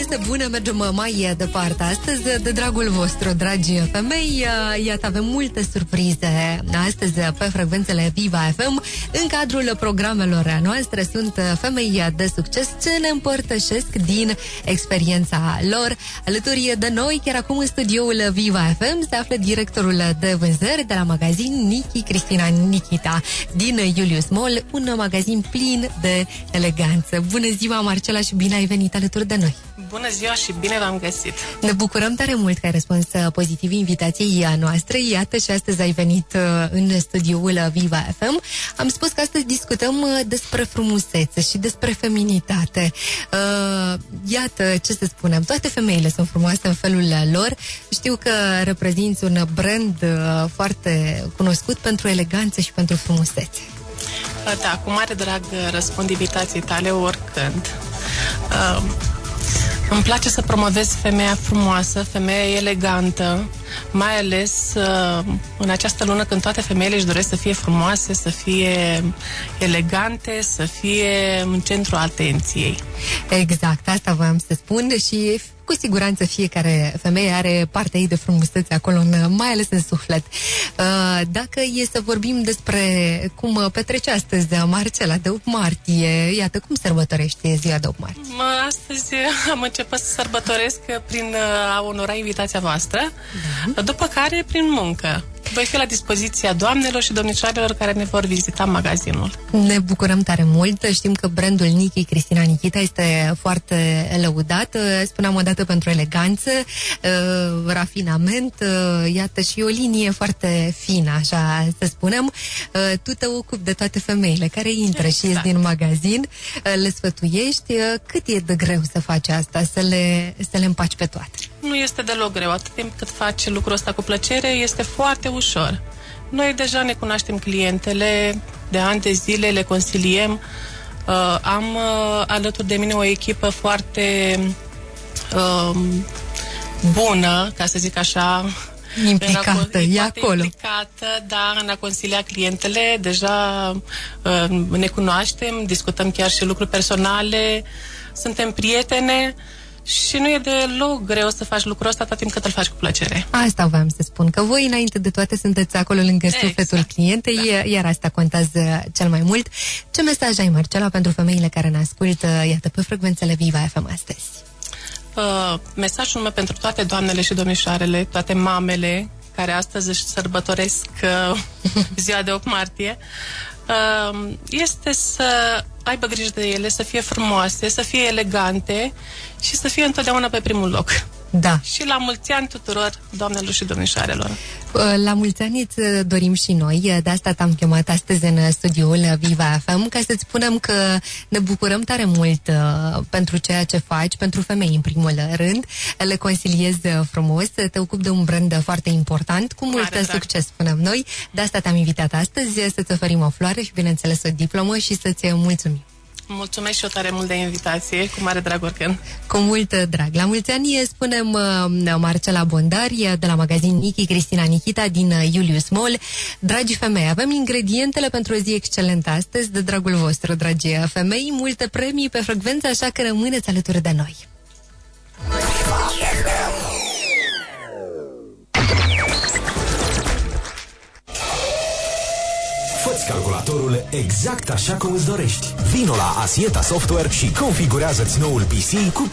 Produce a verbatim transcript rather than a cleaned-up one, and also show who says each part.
Speaker 1: de bună, mergem mai departe astăzi de dragul vostru, dragi femei. Iată, avem multe surprize astăzi pe frecvențele Viva F M. În cadrul programelor noastre sunt femei de succes ce ne împărtășesc din experiența lor. Alături de noi, chiar acum în studioul Viva F M, se află directorul de vânzări de la magazin Niki Cristina Nichita din Julius Mall, un magazin plin de eleganță. Bună ziua, Marcela, și bine ai venit alături de noi!
Speaker 2: Bună ziua și bine v-am găsit!
Speaker 1: Ne bucurăm tare mult că ai răspuns pozitiv invitației noastre. Iată, și astăzi ai venit în studioul Viva F M. Am spus că astăzi discutăm despre frumusețe și despre feminitate. Iată, ce să spunem, toate femeile sunt frumoase în felul lor. Știu că reprezinți un brand foarte cunoscut pentru eleganță și pentru frumusețe.
Speaker 2: Da, cu mare drag răspund invitației tale oricând. Uh, îmi place să promovez femeia frumoasă, femeia elegantă, mai ales uh, în această lună când toate femeile își doresc să fie frumoase, să fie elegante, să fie în centrul atenției.
Speaker 1: Exact, asta voiam să spun și cu siguranță fiecare femeie are partea ei de frumusețe acolo, în, mai ales în suflet. Dacă e să vorbim despre cum petrece astăzi Marcela, de opt martie, iată, cum sărbătorește ziua de opt martie?
Speaker 2: Astăzi am început să sărbătoresc prin a onora invitația voastră, da. După care prin muncă. Voi fi la dispoziția doamnelor și domnișoarelor care ne vor vizita magazinul.
Speaker 1: Ne bucurăm tare mult. Știm că brandul Niki Cristina Nichita este foarte lăudat. Spuneam odată pentru eleganță, rafinament, iată, și o linie foarte fină, așa să spunem. Tu te ocupi de toate femeile care intră exact. Și ies din magazin, le sfătuiești. Cât e de greu să faci asta, să le, să le împaci pe toate?
Speaker 2: Nu este deloc greu. Atât timp cât faci lucrul ăsta cu plăcere, este foarte ușor. Noi deja ne cunoaștem clientele, de ani de zile le consiliem. Uh, am uh, alături de mine o echipă foarte uh, bună, ca să zic așa,
Speaker 1: implicată, e acolo.
Speaker 2: Implicată, da, în a consilia clientele. Deja uh, ne cunoaștem, discutăm chiar și lucruri personale, suntem prietene. Și nu e deloc greu să faci lucrul ăsta atât timp cât îl faci cu plăcere.
Speaker 1: Asta voiam să spun, că voi înainte de toate sunteți acolo lângă exact. Sufletul clientei, da. Iar asta contează cel mai mult. Ce mesaj ai, Marcela, pentru femeile care ne ascultă, iată, pe frecvențele Viva F M astăzi?
Speaker 2: Uh, mesajul meu pentru toate doamnele și domnișoarele, toate mamele care astăzi își sărbătoresc uh, ziua de opt martie, uh, este să aibă grijă de ele, să fie frumoase, să fie elegante și să fie întotdeauna pe primul loc.
Speaker 1: Da.
Speaker 2: Și la mulți ani tuturor doamnelor și domnișoarelor.
Speaker 1: La mulți ani îți dorim și noi, de asta te-am chemat astăzi în studioul Viva F M, ca să-ți spunem că ne bucurăm tare mult uh, pentru ceea ce faci, pentru femei în primul rând, le consiliezi frumos, te ocupi de un brand foarte important, cu mult Mare succes, drag. Spunem noi, de asta te-am invitat astăzi, să-ți oferim o floare și, bineînțeles, o diplomă și să-ți mulțumim.
Speaker 2: Mulțumesc și eu tare mult de invitație, cu mare drag oricând.
Speaker 1: Cu mult drag. La mulți ani spunem uh, Marcela Bondari de la magazin Niki Cristina Nichita din uh, Julius Mall. Dragi femei, avem ingredientele pentru o zi excelentă astăzi, de dragul vostru, dragi femei, multe premii pe frecvență, așa că rămâneți alături de noi.
Speaker 3: Fă-ți calculatorul exact așa cum îți dorești. Vino la Asieta Software și configurează-ți noul P C cu